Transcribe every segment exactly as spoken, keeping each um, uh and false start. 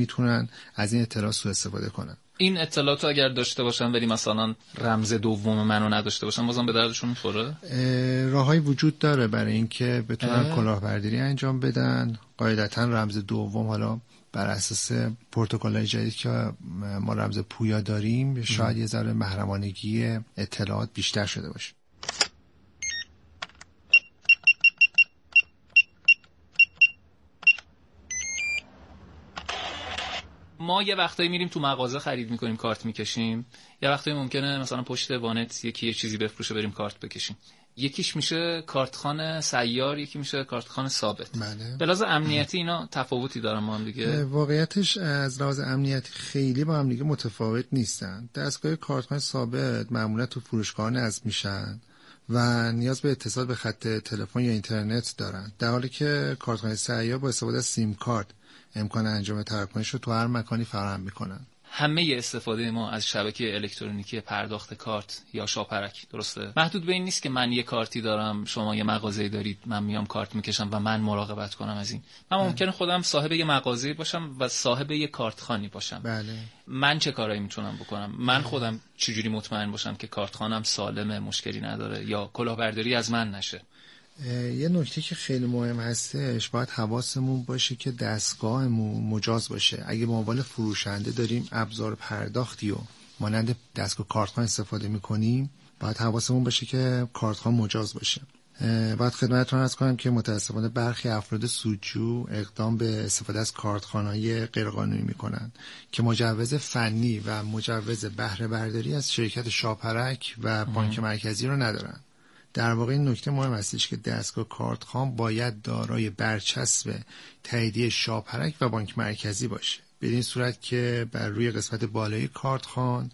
میتونن از این اطلاعات سوء استفاده کنن. این اطلاعات اگر داشته باشن ولی مثلا رمز دوم منو نداشته باشن بازم به دردشون میخوره؟ راههای وجود داره برای اینکه بتونن کلاهبرداری انجام بدن. قاعدتا رمز دوم حالا بر اساس پروتکل‌های جدید که ما رمز پویا داریم شاید یه ذره محرمانگی اطلاعات بیشتر شده باشه. ما یه وقتایی میریم تو مغازه خرید میکنیم کارت میکشیم، یه وقتایی ممکنه مثلا پشت وانت یکی یه چیزی بفروشه بریم کارت بکشیم. یکیش میشه کارتخوان سیار، یکی میشه کارتخوان ثابت. بله. به لحاظ امنیتی اینا تفاوتی دارن ما هم دیگه؟ واقعیتش از لحاظ امنیتی خیلی با هم دیگه متفاوت نیستن. دستگاه کارتخوان ثابت معمولا تو فروشگاه نصب میشن و نیاز به اتصال به خط تلفن یا اینترنت دارن، در حالی که کارتخوان سیار با استفاده از سیم کارت امکان انجام تراکنش رو تو هر مکانی فراهم میکنن. همه استفاده ما از شبکه الکترونیکی پرداخت کارت یا شاپرک درسته؟ محدود به این نیست که من یه کارتی دارم شما یه مغازه‌ای دارید من میام کارت میکشم و من مراقبت کنم از این. من ممکنه خودم صاحب یه مغازه‌ای باشم و صاحب یه کارتخوانی باشم. بله. من چه کارایی میتونم بکنم؟ من خودم چجوری مطمئن باشم که کارتخوانم سالمه، مشکلی نداره یا کلاهبرداری از من نشه؟ یه نکته که خیلی مهم هستش، باید حواسمون باشه که دستگاهمون مجاز باشه. اگه به عنوان فروشنده داریم ابزار پرداختی و مانند دستگاه کارتخوان استفاده میکنیم، باید حواسمون باشه که کارتخوان مجاز باشه. باید خدمتتون عرض کنم که متاسفانه برخی افراد سودجو اقدام به استفاده از کارتخوان‌های غیرقانونی میکنن که مجوز فنی و مجوز بهره برداری از شرکت شاپرک و بانک مرکزی رو ندارن. در واقع این نکته مهم هستش که دستگاه کارتخوان باید دارای برچسب تاییدیه شاپرک و بانک مرکزی باشه، بدین صورت که بر روی قسمت بالای کارتخوان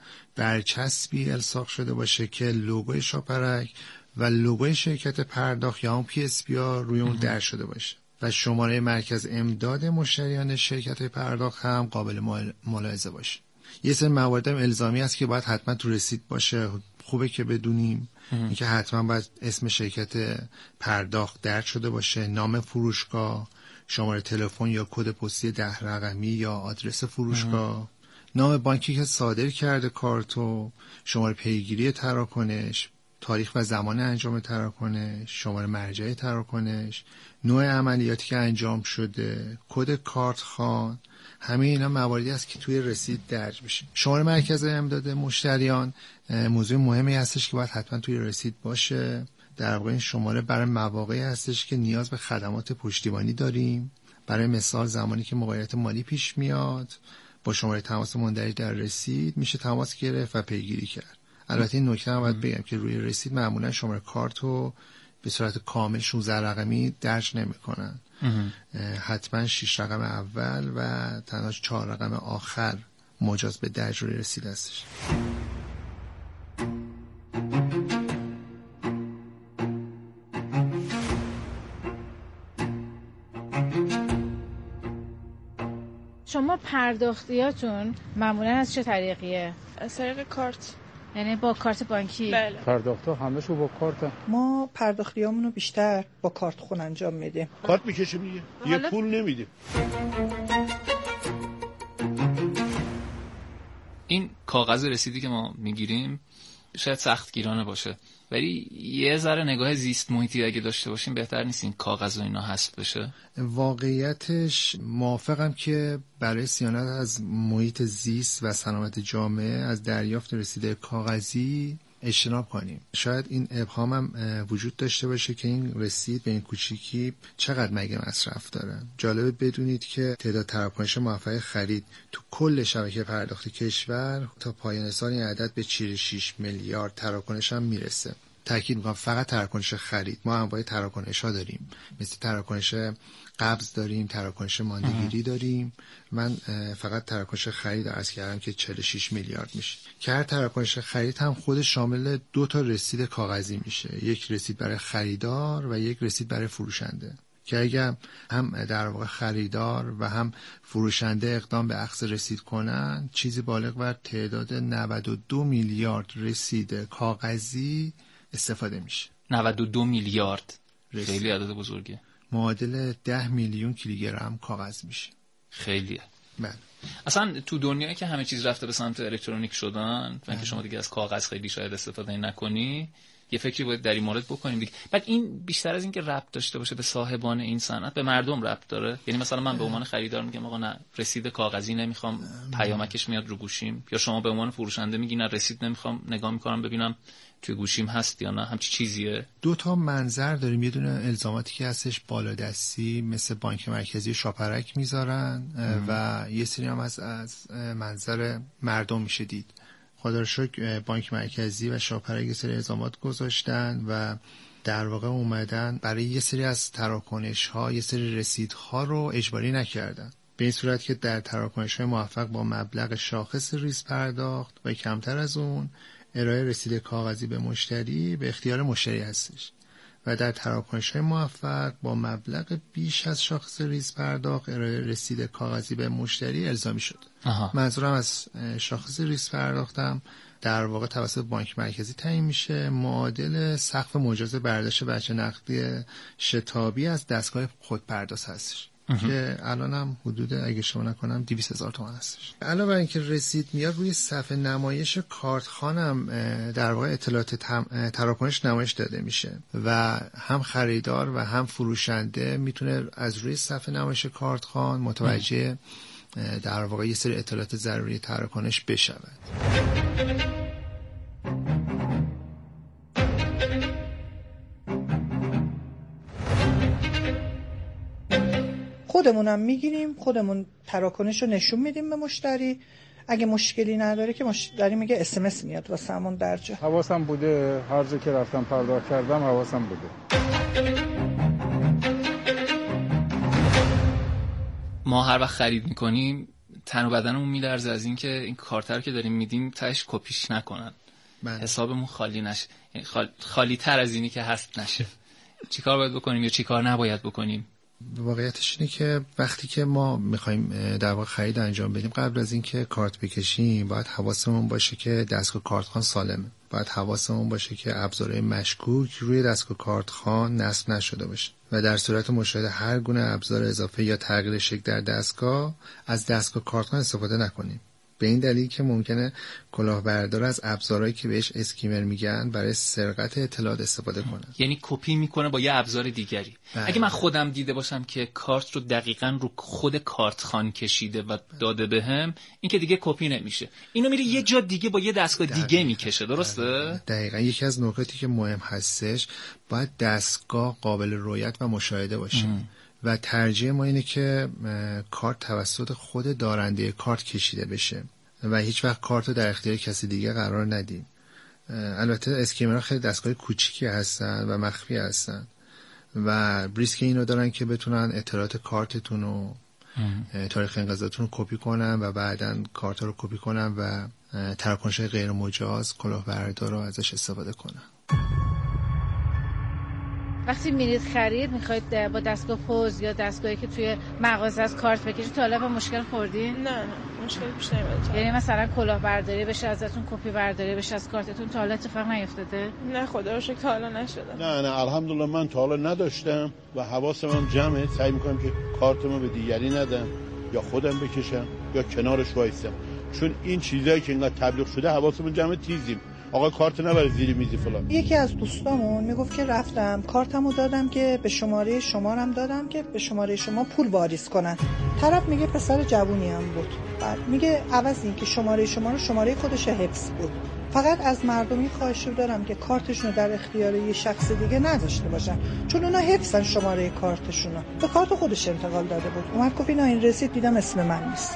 برچسبی الصاق شده باشه که لوگوی شاپرک و لوگوی شرکت پرداخت یا اون پی اس بی ها روی اون در شده باشه و شماره مرکز امداد مشتریان شرکت پرداخت هم قابل ملاحظه باشه. یه سری موارد هم الزامی هست که باید حتما تو رسید باشه. خوبه که بدونیم اینکه حتما باید اسم شرکت پرداخت درج شده باشه، نام فروشگاه، شماره تلفن یا کد پستی ده رقمی یا آدرس فروشگاه، نام بانکی که صادر کرده کارتو، شماره پیگیری تراکنش، تاریخ و زمان انجام تراکنش، شماره مرجع تراکنش، نوع عملیاتی که انجام شده، کد کارتخوان. همه اینا مواردی است که توی رسید درج میشه. شماره مرکز امداد مشتریان موضوع مهمی هستش که باید حتما توی رسید باشه. در واقع این شماره برای مواقعی هستش که نیاز به خدمات پشتیبانی داریم. برای مثال زمانی که موقعیت مالی پیش میاد با شماره تماس مندرج در رسید میشه تماس گرفت و پیگیری کرد. البته این نکته هم باید بگم که روی رسید معمولا شماره کارتو به صورت کامل شانزده رقمی درج نمی‌کنن. حتما شش رقم اول و تنها چهار رقم آخر مجاز به درج روی رسید هستش. شما پرداختیاتون معمولا از چه طریقیه؟ از طریق کارت. یعنی با کارت بانکی؟ بله. پرداخت‌ها همه‌شو با کارت. ما پرداختیامونو بیشتر با کارت خون انجام میدیم. کارت میکشیم دیگه. یه پول نمیدیم. این کاغذ رسیدی که ما میگیریم شاید سختگیرانه باشه، ولی یه ذره نگاه زیست محیطی اگه داشته باشیم بهتر نیست این کاغذ و اینا حذف بشه؟ واقعیتش موافقم که برای صیانت از محیط زیست و سلامت جامعه از دریافت رسید کاغذی اجتناب کنیم. شاید این ابهام هم وجود داشته باشه که این رسید به این کوچیکی چقدر مگه مصرف داره. جالبه بدونید که تعداد تراکنش موفق خرید تو کل شبکه پرداخت کشور تا پایان سال این عدد به چهل و شش میلیارد تراکنش هم میرسه. تاکید میکنم فقط تراکنش خرید. ما انواع تراکنش ها داریم، مثل تراکنش قبض داریم، تراکنش ماندگیری داریم. من فقط تراکنش خرید عرض کردم که چهل و شش میلیارد میشه که هر تراکنش خرید هم خود شامل دو تا رسید کاغذی میشه، یک رسید برای خریدار و یک رسید برای فروشنده، که اگر هم در واقع خریدار و هم فروشنده اقدام به اخذ رسید کنن چیزی بالغ بر تعداد نود و دو میلیارد رسید کاغذی استفاده میشه. نود و دو میلیارد خیلی عدد بزرگه. معادل ده میلیون کیلوگرم کاغذ میشه. خیلیه. بله. اصلا تو دنیایی که همه چیز رفته به سمت الکترونیک شدن و اینکه شما دیگه از کاغذ خیلی شاید استفاده نکنی، یه فکری باید در این مورد بکنیم دیگه. بعد این بیشتر از این که ربط داشته باشه به صاحبان این صنعت، به مردم ربط داره. یعنی مثلا من به عنوان خریدار میگم آقا نه رسید کاغذی نمیخوام، پیامکش میاد رو گوشیم، یا شما به عنوان فروشنده میگی نه رسید نمیخوام، نگاه میکنم ببینم توی گوشیم هست یا نه، همچی چیزیه. دو تا منظر داریم، یه دونه الزاماتی که هستش بالادستی مثل بانک مرکزی شاپرک میذارن و یه سری هم از از منظر مردم میشه دید. خدا رو شکر بانک مرکزی و شاپرک یه سری الزامات گذاشتن و در واقع اومدن برای یه سری از تراکنش ها یه سری رسیدها رو اجباری نکردن، به این صورت که در تراکنش های موفق با مبلغ شاخص ریز پرداخت و کمتر از اون ارائه رسید کاغذی به مشتری به اختیار مشتری هستش و در تراکنش‌های موفق با مبلغ بیش از شاخص ریز پرداخت ارائه رسید کاغذی به مشتری الزامی شد. آها. منظورم از شاخص ریز پرداختم در واقع توسط بانک مرکزی تعیین میشه، معادل سقف مجاز برداشت بچه نقدی شتابی از دستگاه خودپرداز هستش که الان هم حدود اگه شما نکنم دویست هزار تومان هستش. علاوه بر اینکه رسید میاد روی صفحه نمایش کارتخوانم در واقع اطلاعات تراکنش نمایش داده میشه و هم خریدار و هم فروشنده میتونه از روی صفحه نمایش کارتخوان متوجه در واقع یه سری اطلاعات ضروری تراکنش بشود. خودمونم میگیریم، خودمون تراکنش رو نشون میدیم به مشتری. اگه مشکلی نداره که مشتری میگه اس ام اس میاد واسه همون درجا. حواسم بوده، هر جا که رفتم پرداخت کردم حواسم بوده. ما هر وقت خرید میکنیم تن و بدنمون میلرزه از این که این کارت رو که داریم میدیم تاش کپیش نکنن، من. حسابمون خالی نشه، خال... خالی تر از اینی که هست نشه. چیکار باید بکنیم یا چیکار نباید بکنیم؟ واقعیتش اینه که وقتی که ما میخوایم در واقع خرید انجام بدیم، قبل از اینکه کارت بکشیم باید حواسمون باشه که دستگاه کارتخوان سالمه. باید حواسمون باشه که ابزارهای مشکوک روی دستگاه کارتخوان نصب نشده باشه و در صورت مشاهده هر گونه ابزار اضافه یا تغییر شکل در دستگاه از دستگاه کارتخوان استفاده نکنیم. به این دلیل که ممکنه کلاهبردار از ابزارهایی که بهش اسکیمر میگن برای سرقت اطلاعات استفاده کنه. یعنی کپی میکنه با یه ابزار دیگری. بله. اگه من خودم دیده باشم که کارت رو دقیقاً رو خود کارتخوان کشیده و داده بهم، این که دیگه کپی نمیشه. اینو میره یه جا دیگه با یه دستگاه دقیقا. دیگه میکشه، درسته؟ دقیقاً. دقیقاً یکی از نکاتی که مهم هستش باید دستگاه قابل رؤیت و مشاهده باشه. ام. و ترجیح ما اینه که کارت توسط خود دارنده کارت کشیده بشه و هیچ وقت کارت رو در اختیار کسی دیگه قرار ندیم. البته اسکیمرها خیلی دستگاه کوچیکی هستن و مخفی هستن و ریسک اینو دارن که بتونن اطلاعات کارتتون و تاریخ انقضاتون رو کپی کنن و بعداً کارت رو کپی کنن و تراکنش‌های غیر مجاز کلاهبردار رو ازش استفاده کنن. وقتی میرید خرید میخواید با دستگاه پوز یا دستگاهی که توی مغازه از کارت بکشید تا حالا با مشکل خوردین؟ نه نه مشکل پیش نمیاد. یعنی مثلا کلاهبرداری بشه ازتون، کپی برداری بشه از کارتتون، تا حالا اتفاق نیفتاده؟ نه خدا رو شکر تا حالا نشده. نه نه الحمدلله من تا حالا نداشتم و حواسم جمعه. سعی میکنم که کارتمو به دیگری ندم یا خودم بکشم یا کنارش وایسم، چون این چیزایی که اینقدر تبلیغ شده حواسمون جمع تیزیم. آقا کارت نبره زیر میزی فلان. یکی از دوستامون میگفت که رفتم کارتمو دادم که به شماره شمارم دادم که به شماره شما پول واریز کنن. طرف میگه پسر جوونی هم بود. بعد میگه عوض این که شماره شما رو شماره خودش حفظ بود. فقط از مردمی خواهش دارم که کارتشون رو در اختیار یه شخص دیگه نداشته باشن، چون اونا حفظن شماره کارتشون رو. به کارت خودش انتقال داده بود. اومد گفت اینا این رسید دیدم اسم من نیست.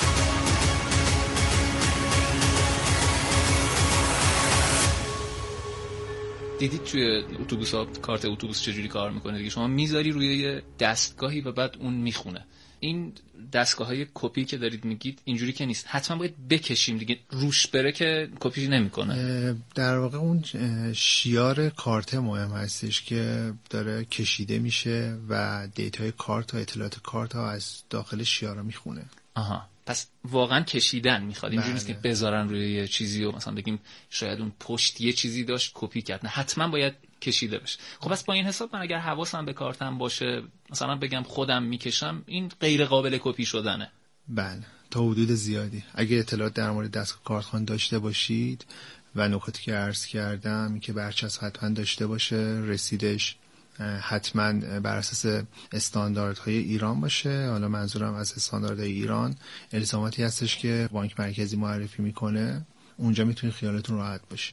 دیدید توی اتوبوس‌ها کارت اتوبوس چجوری کار میکنه دیگه؟ شما میذاری روی یه دستگاهی و بعد اون میخونه. این دستگاه‌های کپی که دارید میگید اینجوری که نیست، حتما باید بکشیم دیگه، روش بره که کپی نمیکنه. در واقع اون شیار کارت مهم هستش که داره کشیده میشه و دیتای کارت و اطلاعات کارت ها از داخل شیار میخونه. آها، پس واقعا کشیدن میخواد، اینجوری نیست که بذارن روی یه چیزی و مثلا بگیم شاید اون پشت یه چیزی داشت کپی کرد، نه حتما باید کشیده بشه. خب پس با این حساب من اگر حواسم به کارتم باشه، مثلا بگم خودم میکشم، این غیر قابل کپی شدنه. بله، تا حدود زیادی. اگه اطلاعات در مورد دستگاه کارتخوان داشته باشید و نکاتی که عرض کردم، این که برچسب حتما داشته باشه، رسیدش حتما بر اساس استانداردهای ایران باشه. حالا منظورم از استانداردهای ایران الزاماتی هستش که بانک مرکزی معرفی میکنه، اونجا میتونید خیالتون راحت باشه.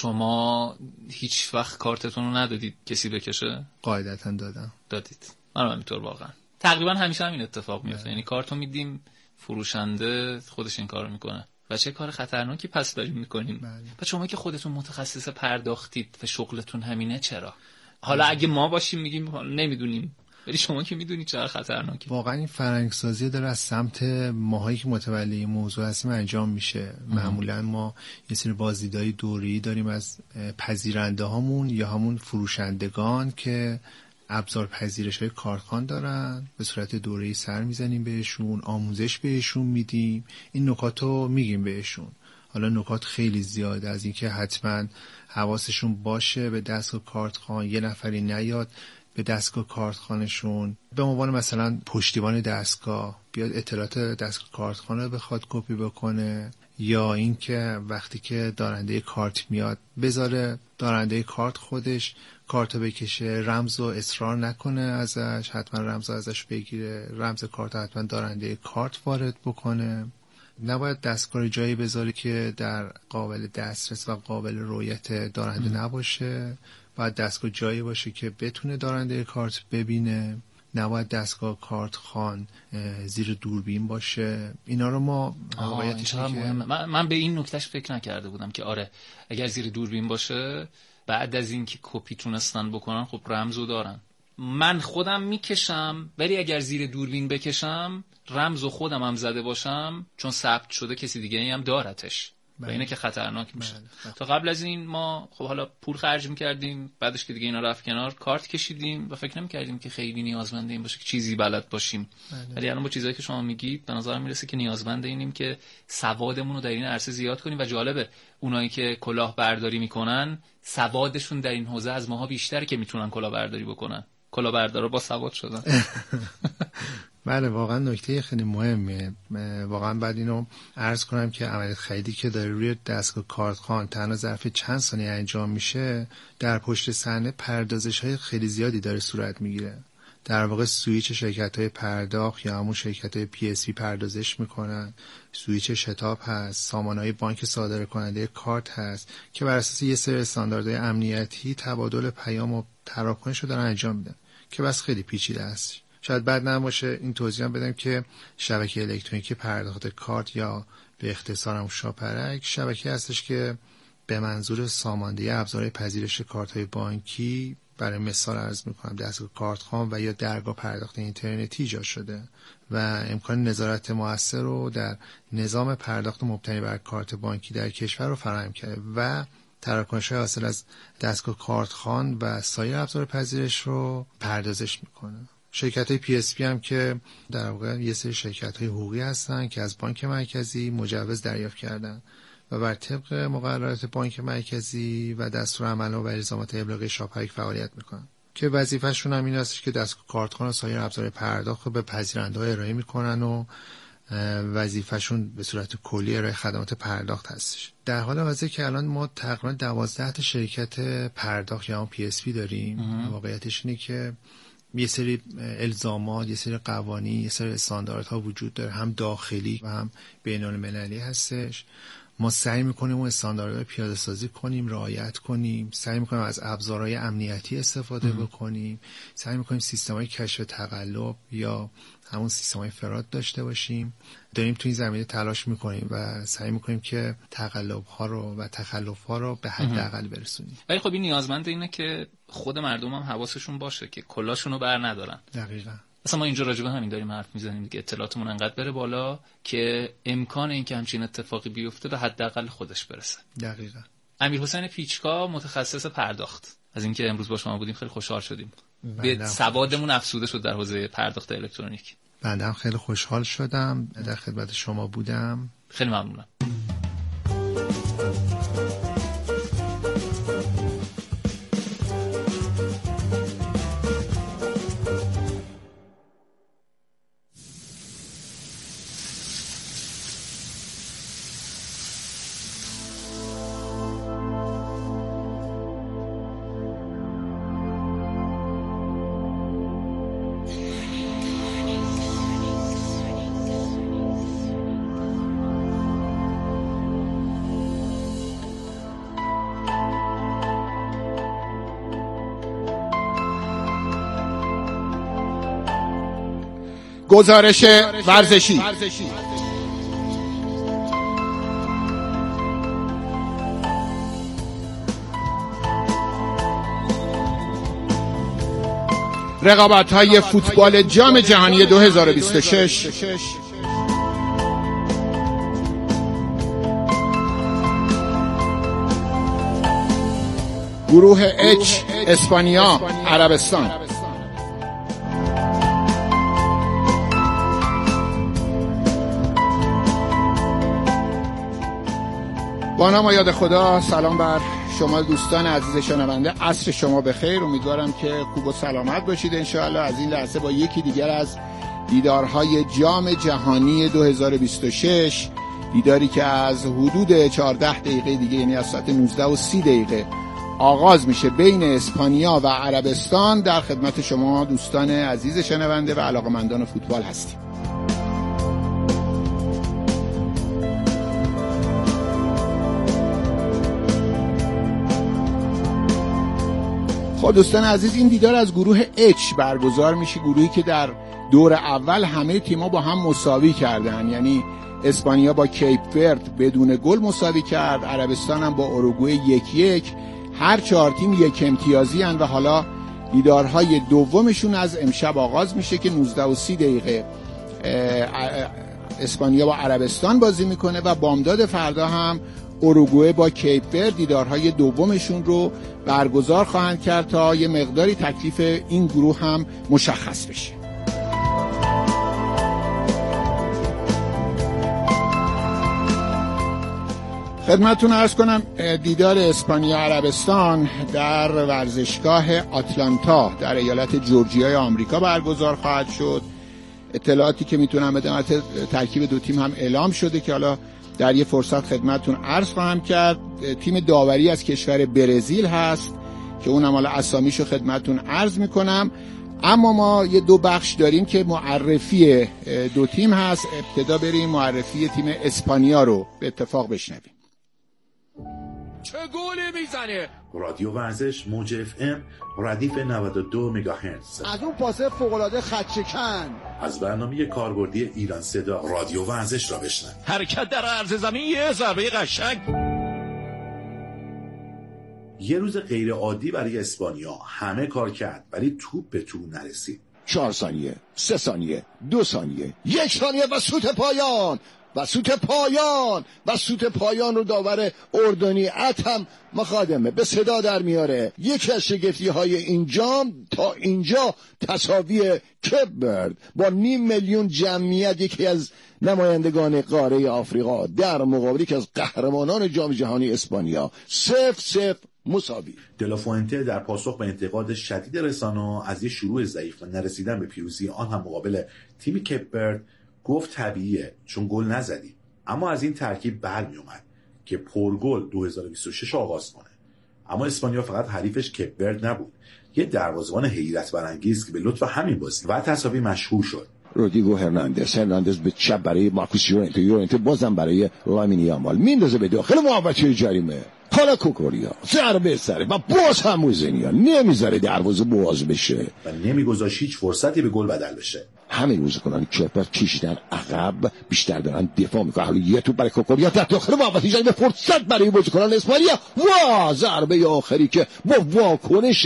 شما هیچ وقت کارتتون رو ندادید کسی بکشه؟ قاعدتا دادم. دادید. من همینطور واقعا تقریبا همیشه همین اتفاق میفته، یعنی کارتو میدیم فروشنده خودش این کارو میکنه و چه کار خطرناکی پس داریم میکنیم. و شما که خودتون متخصص پرداختید و شغلتون همینه، چرا؟ حالا اگه ما باشیم میگیم نمیدونیم، ولی شما که میدونید چقدر خطرناکه. واقعا این فرهنگسازی داره از سمت ماهایی که متولی این موضوع هستیم انجام میشه. معمولا ما یه سری بازدیدهای دوره‌ای داریم از پذیرنده هامون یا همون فروشندگان که ابزار پذیرش های کارتخوان دارن، به صورت دوره‌ای سر میزنیم بهشون، آموزش بهشون میدیم، این نکاتو میگیم بهشون. حالا نکات خیلی زیاده، از اینکه حتما حواسشون باشه به دستگاه کارتخوان، یه نفری نیاد به دستگاه کارتخوانشون به عنوان مثلا پشتیبان دستگاه بیاد اطلاعات دستگاه کارتخوان رو بخواد کپی بکنه، یا اینکه وقتی که دارنده کارت میاد بذاره دارنده کارت خودش کارتو بکشه، رمز و اصرار نکنه ازش، حتما رمز ازش بگیره، رمز کارت حتما دارنده کارت وارد بکنه. نباید دستگاه جایی بذاره که در قابل دسترس و قابل رؤیت دارنده نباشه. باید دستگاه جایی باشه که بتونه دارنده کارت ببینه. نباید دستگاه کارتخوان زیر دوربین باشه. اینا رو ما واقعیتش که من, من به این نکتهش فکر نکرده بودم که آره اگر زیر دوربین باشه بعد از اینکه کپی تونستن بکنن خب رمزو دارن. من خودم میکشم، ولی اگر زیر دوربین بکشم رمزو خودم هم زده باشم چون ثبت شده کسی دیگه هم دارتش و اینه که خطرناک میشه. تا قبل از این ما خب حالا پول خرج میکردیم، بعدش که دیگه اینا رفت کنار کارت کشیدیم و فکر نمیکردیم که خیلی نیازمند این باشه که چیزی بلد باشیم. ولی الان با چیزایی که شما میگید به نظر میرسه که نیازمند اینیم که سوادمون رو در این عرصه زیاد کنیم و جالبه اونایی که کلاهبرداری میکنن سوادشون در این حوزه از ماها بیشتره که میتونن کلاهبرداری بکنن. کلاهبردارا با سواد شدن. بله واقعا نکته خیلی مهمه. واقعا بعد اینو عرض کنم که عملیات خریدی که داره روی دستگاه کارتخوان تنها ظرف چند ثانیه انجام میشه، در پشت صحنه پردازش های خیلی زیادی داره صورت میگیره. در واقع سویچ شرکت های پرداخت یا همون شرکت های پی اس بی پردازش میکنن، سویچ شتاب هست، سامان های بانک صادر کننده کارت هست که بر اساس یه سری استانداردهای امنیتی تبادل پیام و تراکنش رو دارن انجام میدن که بس خیلی پیچیده است. شاید بد نباشه این توضیح هم بدم که شبکه الکترونیکی پرداخت کارت یا به اختصار هم شاپرک شبکه هستش که به منظور ساماندهی ابزارهای پذیرش کارت‌های بانکی، برای مثال عرض می‌کنم دستگاه کارتخوان و یا درگاه پرداخت اینترنتی ایجاد شده و امکان نظارت مؤثر رو در نظام پرداخت مبتنی بر کارت بانکی در کشور رو فراهم کرده و تراکنش‌های حاصل از دستگاه کارتخوان و سایر ابزار پذیرش رو پردازش می‌کنه. شرکت‌های پی اس بی هم که در واقع یه سری شرکت‌های حقوقی هستن که از بانک مرکزی مجوز دریافت کردن و بر طبق مقررات بانک مرکزی و دستورالعمل و الزامات ابلاغی شاپرک فعالیت میکنن که وظیفه‌شون هم این است که دستگاه کارتخوان و سایر ابزار پرداخت به پذیرنده‌ها ارائه میکنن و وظیفه‌شون به صورت کلی ارائه خدمات پرداخت هستش. در حال حاضر که الان ما تقریبا دوازده تا شرکت پرداخت یا پی اس بی داریم. واقعیتش اینه که یه سری الزامات، یه سری قوانین، یه سری استانداردها وجود داره، هم داخلی و هم بین‌المللی هستش. ما سعی میکنیم اون استانداردها رو پیاده سازی کنیم، رعایت کنیم، سعی میکنیم از ابزارهای امنیتی استفاده ام. بکنیم، سعی میکنیم سیستم‌های کشف تقلب یا همون سیستم‌های فراد داشته باشیم. داریم تو این زمینه تلاش میکنیم و سعی میکنیم که تقلب‌ها رو و تخلف‌ها رو به حداقل برسونیم. ولی خب این نیازمند اینه که خود مردم هم حواسشون باشه که کلاشون رو بر ندارن. دقیقاً. مثلا ما اینجا راجع به همین داریم حرف میزنیم دیگه، اطلاعاتمون انقدر بره بالا که امکان این که همچین اتفاقی بیفته به حداقل خودش برسه. دقیقاً. امیرحسین پیچکا، متخصص پرداخت. از اینکه امروز با شما بودیم خیلی خوشحال شدیم. به سوادمون افزوده شد در حوزه پرداخت الکترونیک. بنده هم خیلی خوشحال شدم در خدمت شما بودم. خیلی ممنونم. گزارش ورزشی. رقابت‌های فوتبال جام جهانی دو هزار و بیست و شش. گروه اچ اسپانیا، عربستان. با نام و یاد خدا. سلام بر شما دوستان عزیز شنونده، عصر شما بخیر. امیدوارم که خوب و سلامت باشید انشاءالله. از این لحظه با یکی دیگر از دیدارهای جام جهانی دو هزار و بیست و شش، دیداری که از حدود چهارده دقیقه دیگه، یعنی از ساعت نوزده و سی دقیقه آغاز میشه، بین اسپانیا و عربستان، در خدمت شما دوستان عزیز شنونده و علاقه‌مندان فوتبال هستیم. خب دوستان عزیز، این دیدار از گروه اچ برگزار میشه، گروهی که در دور اول همه تیم‌ها با هم مساوی کردن، یعنی اسپانیا با کیپ ورد بدون گل مساوی کرد، عربستان هم با اوروگوئه یک یک. هر چهار تیم یک امتیازی هن و حالا دیدارهای دومشون از امشب آغاز میشه که نوزده و سی دقیقه اسپانیا با عربستان بازی میکنه و بامداد فردا هم اوروگوئه با کیپ ورد دیدارهای دومشون رو برگزار خواهند کرد تا یه مقداری تکلیف این گروه هم مشخص بشه. خدمتتون عرض کنم دیدار اسپانیا عربستان در ورزشگاه آتلانتا در ایالت جورجیای آمریکا برگزار خواهد شد. اطلاعاتی که میتونم بدم، ترکیب دو تیم هم اعلام شده که حالا در یه فرصت خدمتتون عرض خواهم کرد. تیم داوری از کشور برزیل هست که اونم حالا اسامیشو خدمتتون عرض میکنم. اما ما یه دو بخش داریم که معرفی دو تیم هست. ابتدا بریم معرفی تیم اسپانیا رو به اتفاق بشنویم. چه گلی میزنه؟ رادیو ورزش موج اف ام ردیف نود و دو مگاهرتز. از اون پاسه فوق‌العاده خط‌شکن. از برنامه کاربردی ایران صدا رادیو ورزش را بشنوید. حرکت در عرض زمین، یه ضربه قشنگ. یه روز غیر عادی برای اسپانیا، همه کار کرد ولی توپ به تو نرسید. چهار ثانیه، سه ثانیه، دو ثانیه، یک ثانیه و سوت پایان و سوت پایان و سوت پایان رو داور اردنی اتم مخادمه به صدا در میاره. یکی از شگفتی های این جام تا اینجا تساوی کیپ ورد با نیم میلیون جمعیت، یکی از نمایندگان قاره آفریقا، در مقابل یکی از قهرمانان جام جهانی اسپانیا، صفر صفر مساوی. دلافوئنته در پاسخ به انتقاد شدید رسانه‌ها از یه شروع ضعیف و نرسیدن به پیروزی آن هم مقابل تیم کیپ ورد گفت طبیعیه چون گل نزدی، اما از این ترکیب برمی اومد که پرگل دو هزار و بیست و شش آغاز کنه. اما اسپانیا فقط حریفش کیپ ورد نبود، یه دروازه‌بان حیرت برانگیز که به لطف همین بازی و تساوی مشهور شد. رودریگو هرناندز هرناندز به چپ برای مارکوس یورنته، یورنته بازم برای لامین یامال میندازه به داخل محوطه جریمه. حالا کوکوریا ضربه سره و باز هم موزینیا نمیذاره دروازه باز بشه و نمیگذاشت هیچ فرصتی به گل بدل بشه. همه بازیکنان کیپر کشیدن عقب، بیشتر دارن دفاع میکنن. حالا یه توپ برای کوکوریا در داخل محوطه جریمه، فرصت برای بازیکنان اسپانیا. وا ضربه آخری که با واکنش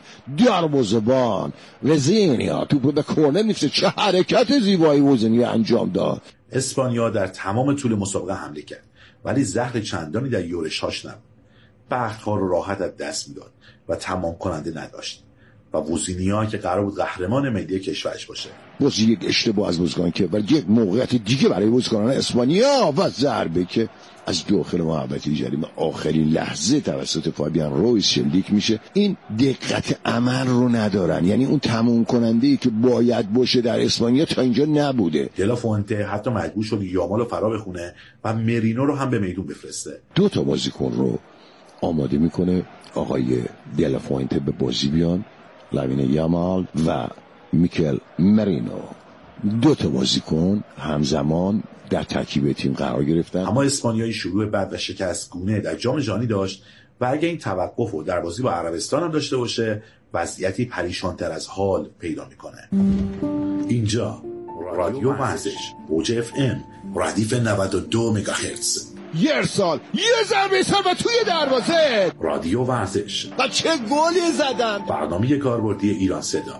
دروازه‌بان وزینیا توپ به کورنر میفته. چه حرکت زیبایی وزینیا انجام داد. اسپانیا در تمام طول مسابقه حمله کرد ولی زهر چندانی در یورش‌هاش نبود. بخت‌ها رو راحت از دست میداد و تمام کننده نداشت و وزینیا که قرار بود قهرمان ملی کشورش باشه، باز یک اشتباه از بازیکن که و یک موقعیت دیگه برای بازیکنان اسپانیا و ضربه که از داخل محوطه جریمه آخرین لحظه توسط فابیان رویز شلیک میشه. این دقت عمل رو ندارن، یعنی اون تمام کننده‌ای که باید باشه در اسپانیا تا اینجا نبوده. دلافوئنته حتی مجبور شد یامال رو فرا بخونه و مرینو رو هم به میدون بفرسته. دو تا بازیکن رو آماده میکنه آقای دلافوئنته به بازی بیان، لامین یامال و میکل مرینو. دو تا بازیکن همزمان در ترکیب تیم قرار گرفتن. اما اسپانیایی شروع بد و شکست گونه در جام جهانی داشت و اگه این توقف رو در بازی با عربستان هم داشته باشه وضعیتی پریشان‌تر از حال پیدا میکنه. اینجا رادیو ورزش موج اف ام ردیف نود و دو مگاهرتز. یه ارسال، یه ضربه سر و توی دروازه. رادیو ورزش. و چه گلی زدن. برنامه کاربردی ایران صدا.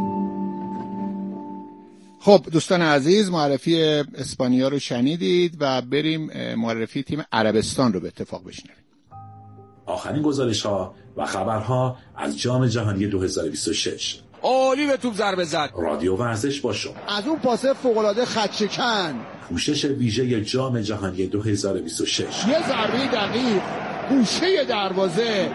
خب دوستان عزیز، معرفی اسپانیا رو شنیدید و بریم معرفی تیم عربستان رو به اتفاق بشنویم. آخرین گزارش‌ها و خبرها از جام جهانی دو هزار و بیست و شش. عالی به توپ ضربه زد. رادیو ورزش با شما. از اون پاس فوق‌العاده خط‌شکن. پوشش ویژه جام جهانی دو هزار و بیست و شش. یه ضربه دقیق گوشه دروازه.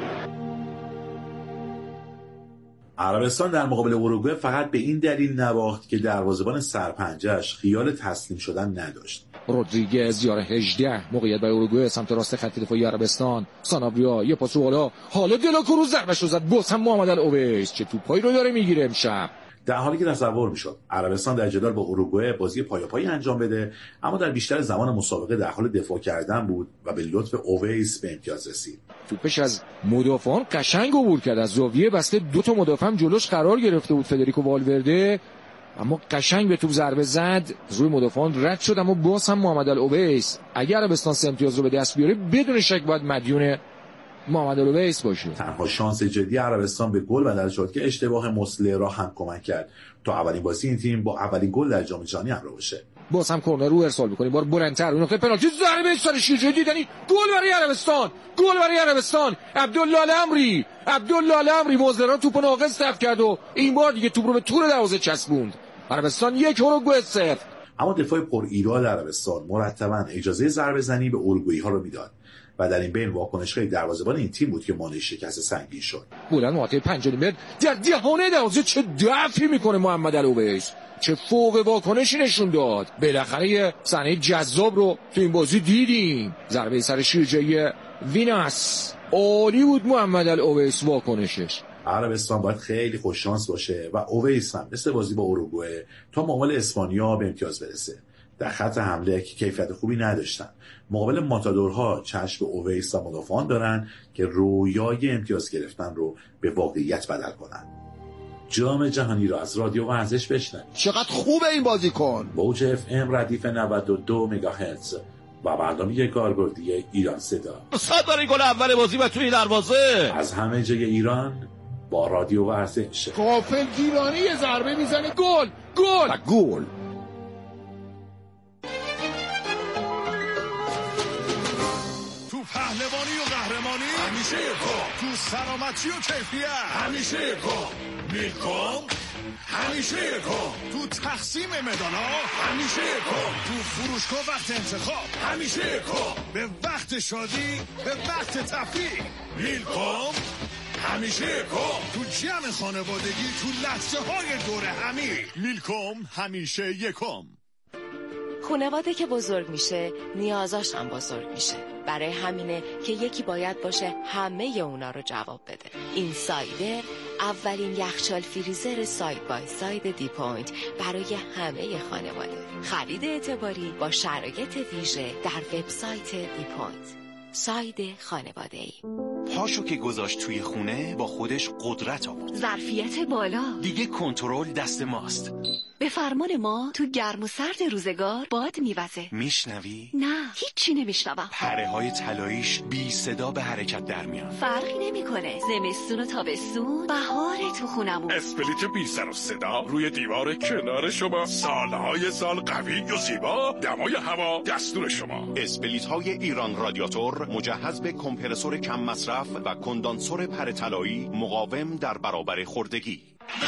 عربستان در مقابل اروگوئه فقط به این دلیل نباخت که دروازه‌بان سرپنجه‌اش خیال تسلیم شدن نداشت. رودریگز یار هجده موقعیت برای اروگوئه سمت راست خط دفاعی عربستان. سانابریا یه پاس رو بالا، حالا دلاکروز ضربه‌شو زد. باز هم محمد الاویس چه توپایی رو داره میگیره امشب. در حالی که تصور میشد عربستان در جدال با اروگوئه بازی پایاپایی انجام بده، اما در بیشتر زمان مسابقه در حال دفاع کردن بود و به لطف اویس به امتیاز رسید. توپش از مدافعان قشنگ عبور کرد، از زاویه بسته دو تا مدافع هم جلوش قرار گرفته بود فدریکو والورده، اما قشنگ به توپ ضربه زد، روی مدافعان رد شد، اما باز هم محمد الاویس اگر عربستان سه امتیاز رو به دست بیاره بدون شک باید مدیون محمد الاویس باشه. تنها شانس جدی عربستان به گل بدل شد که اشتباه مسلر را هم کمک کرد تا اولین بازی این تیم با اولین گل در جام جهانی همراه بشه. باز هم کرنر رو ارسال می‌کنیم، بار بلندتر اون نقطه پنالتی ضربه سر شیرجه دیدنی، گل برای عربستان، گل برای عربستان. عبدالله الامری عبدالله الامری مزدرا توپو ناقص دفع کرد و این بار دیگه توپ رو به تور دروازه چسبوند. عربستان یک اروگوئه صفر. اما دفاع پر ایراد عربستان مرتباً اجازه ضربه زنی به اروگوئی‌ها رو میداد و در این بین واکنش‌های دروازه‌بان این تیم بود که مانع شکست سنگین شد. بلند محوطه پنج متر در دهانه دروازه چه دفعی میکنه محمد الاویس، چه فوق واکنشی نشون داد. بالاخره صحنه جذاب رو تو این بازی دیدیم. ضربه سر شیرجه ویناس، عالی بود محمد الاویس واکنشش. عربستان باید خیلی خوش شانس باشه و اویس هم مثل بازی با اروگوئه تا مقابل اسپانیا به امتیاز برسه. در خط حمله که کیفیت خوبی نداشتن، مقابل ماتادورها چشم به اویس و مدافعان دارن که رویای امتیاز گرفتن رو به واقعیت بدل کنن. جام جهانی رو از رادیو ورزش بشنوید. چقدر خوبه این بازیکن. موج اف ام ردیف نود و دو مگاهرتز و برنامه کاربردی ایران صدا. صد برای گل اول بازی و توی دروازه از همه جای ایران با رادیو ورزش. غافل گیرانی یه ضربه میزنه، گل گل و گل. پهلوانی و قهرمانی همیشه یکم، تو سلامتی و کیفیت همیشه یکم، میلکوم همیشه یکم، تو تقسیم مدالا همیشه یکم، تو فروشگاه وقت انتخاب همیشه یکم، به وقت شادی به وقت تفریح میلکوم همیشه یکم، تو جمع خانوادگی تو لحظه های دور همی میلکوم همیشه یکم. خانواده که بزرگ میشه نیازاش هم بزرگ میشه، برای همینه که یکی باید باشه همه اونا رو جواب بده. این سایده اولین یخچال فریزر ساید بای ساید دی پوینت برای همه خانواده. خرید اعتباری با شرایط ویژه در وبسایت دی پوینت. ساید خانواده‌ای. پاشو که گذاشت توی خونه با خودش قدرت آورد. ظرفیت بالا. دیگه کنترل دست ماست. به فرمان ما تو گرم و سرد روزگار باد میوزه. میشنوی؟ نه هیچی نمیشنوم. پره های طلاییش بی صدا به حرکت در میان. فرقی نمیکنه. زمستون و تابستون بهار تو خونمون. اسپلیت بی سر و صدا روی دیوار کنار شما، سالهای سال قوی و زیبا، دمای هوا دستور شما. اسپلیت های ایران رادیاتور مجهز به کمپرسور کم مصرف و کندانسور پره طلایی مقاوم در برابر خوردگی.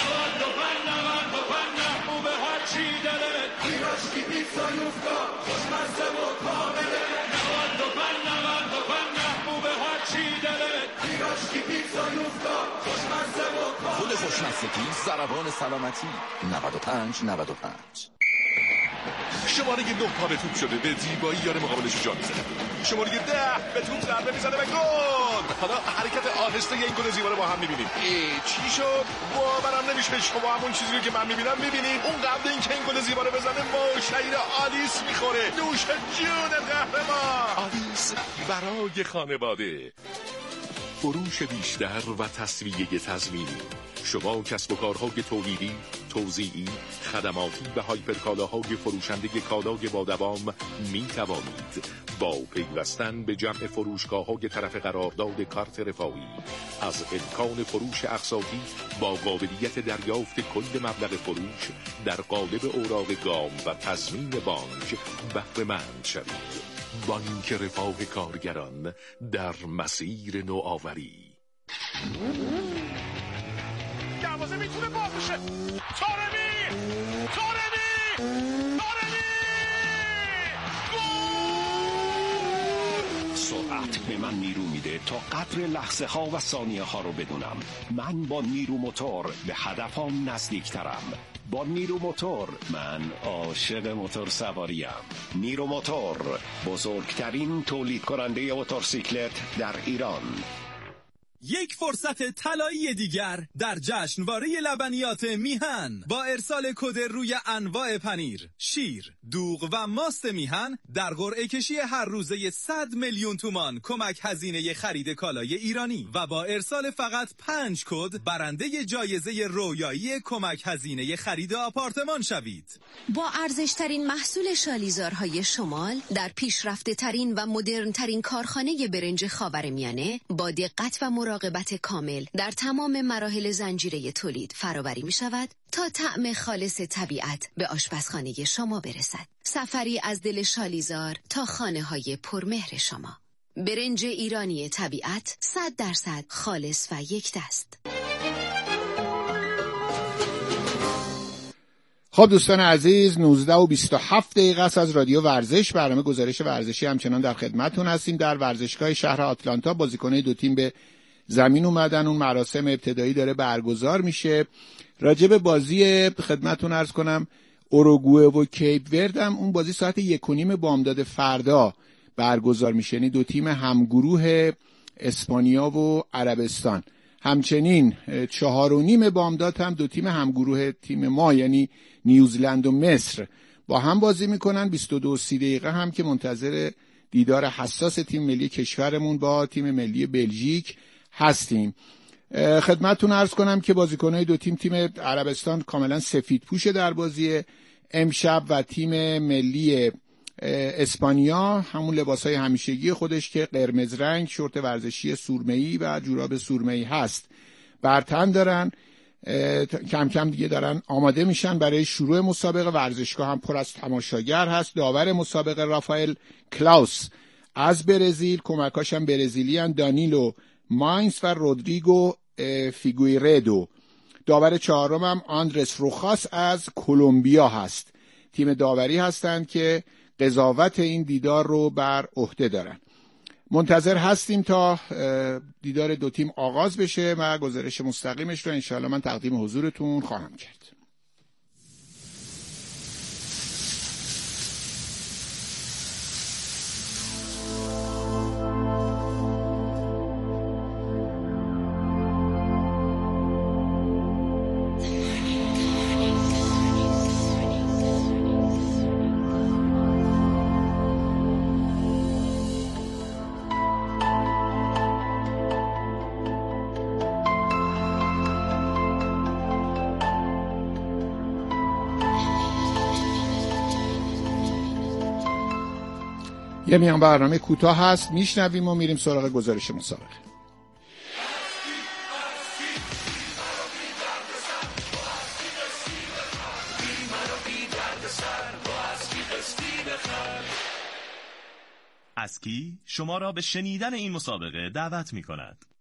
گل خوشمزگی، ضربان سلامتی. نود و پنج نود و پنج. شماره نه پا به توپ شده، به زیبایی یار مقابلش جا میزنه. شماره ده به توپ ضربه میزنه و گل. حالا حرکت آهسته این گل زیبا رو با هم میبینیم. چی شد؟ باورم نمیشه شما همون چیزی رو که من میبینم میبینید. اون قبل اینکه این گل زیبا رو بزنه ما شیر آلیس میخوره. نوش جون قهرمان. آلیس برای خانواده. فروش بیشتر و تسویه تضمینی. شما کسب و کارهای تولیدی، توزیعی، خدماتی و هایپرکالاهای فروشنده کالای با دوام می توانید با پیوستن به جمع فروشگاه‌های طرف قرارداد کارت رفاهی از امکان فروش اقساطی با قابلیت دریافت کل مبلغ فروش در قالب اوراق گام و تضمین بانک بهره مند شوید. بانک رفاه کارگران در مسیر نوآوری. دروازه میتونه باز بشه. طارمی طارمی طارمی سرعت به من نیرو میده تا قدر لحظه ها و ثانیه ها رو بدونم. من با نیرو موتور به هدفم نزدیکترم. با نیرو موتور من عاشق موتور سواریم. نیرو موتور، بزرگترین تولید کننده موتورسیکلت در ایران. یک فرصت طلایی دیگر در جشنواره لبنیات میهن با ارسال کد روی انواع پنیر، شیر، دوغ و ماست میهن در قرعه کشی هر روزه صد میلیون تومان کمک هزینه خرید کالای ایرانی و با ارسال فقط پنج کد برنده جایزه رویایی کمک هزینه خرید آپارتمان شوید. با ارزشترین محصول شالیزارهای شمال در پیشرفته ترین و مدرن ترین کارخانه برنج خاورمیانه با دقت و مراقبت کامل در تمام مراحل زنجیره تولید فراوری می شود تا طعم خالص طبیعت به آشپزخانه شما برسد. سفری از دل شالیزار تا خانه های پرمهر شما. برنج ایرانی طبیعت صد درصد خالص و یک دست. خب دوستان عزیز، نوزده و بیست و هفت دقیقه است از رادیو ورزش. برنامه گزارش ورزشی همچنان در خدمتتون هستیم. در ورزشگاه شهر آتلانتا بازیکنان دو تیم به زمین اومدن. اون مراسم ابتدایی داره برگزار میشه. راجع به بازی خدمتتون عرض کنم اوروگوئه و کیپ وردم اون بازی ساعت یک و نیم بامداد فردا برگزار میشه. یعنی دو تیم همگروه اسپانیا و عربستان. همچنین چهار و نیم بامداد هم دو تیم همگروه تیم ما یعنی نیوزلند و مصر با هم بازی میکنن. بیست و دو و سی دقیقه هم که منتظر دیدار حساس تیم ملی کشورمون با تیم ملی بلژیک هستیم. خدمتتون عرض کنم که بازیکنای دو تیم، تیم عربستان کاملا سفید پوشه در بازی امشب و تیم ملی اسپانیا همون لباسای همیشگی خودش که قرمز رنگ، شورت ورزشی سرمه‌ای و جوراب سرمه‌ای هست بر تن دارن. کم کم دیگه دارن آماده میشن برای شروع مسابقه. ورزشگاه هم پر از تماشاگر هست. داور مسابقه رافائل کلاوس از برزیل، کمکاش هم برزیلی هستند، دانیلو ماینز و رودریگو فیگویردو. داور چهارم هم آندرس روخاس از کلمبیا هست. تیم داوری هستند که قضاوت این دیدار رو بر عهده دارن. منتظر هستیم تا دیدار دو تیم آغاز بشه و گزارش مستقیمش رو انشاءالله من تقدیم حضورتون خواهم کرد. یه میان برنامه کوتاه هست، میشنویم و میریم سراغ گزارش مسابقه. اسکی شما را به شنیدن این مسابقه دعوت می کند.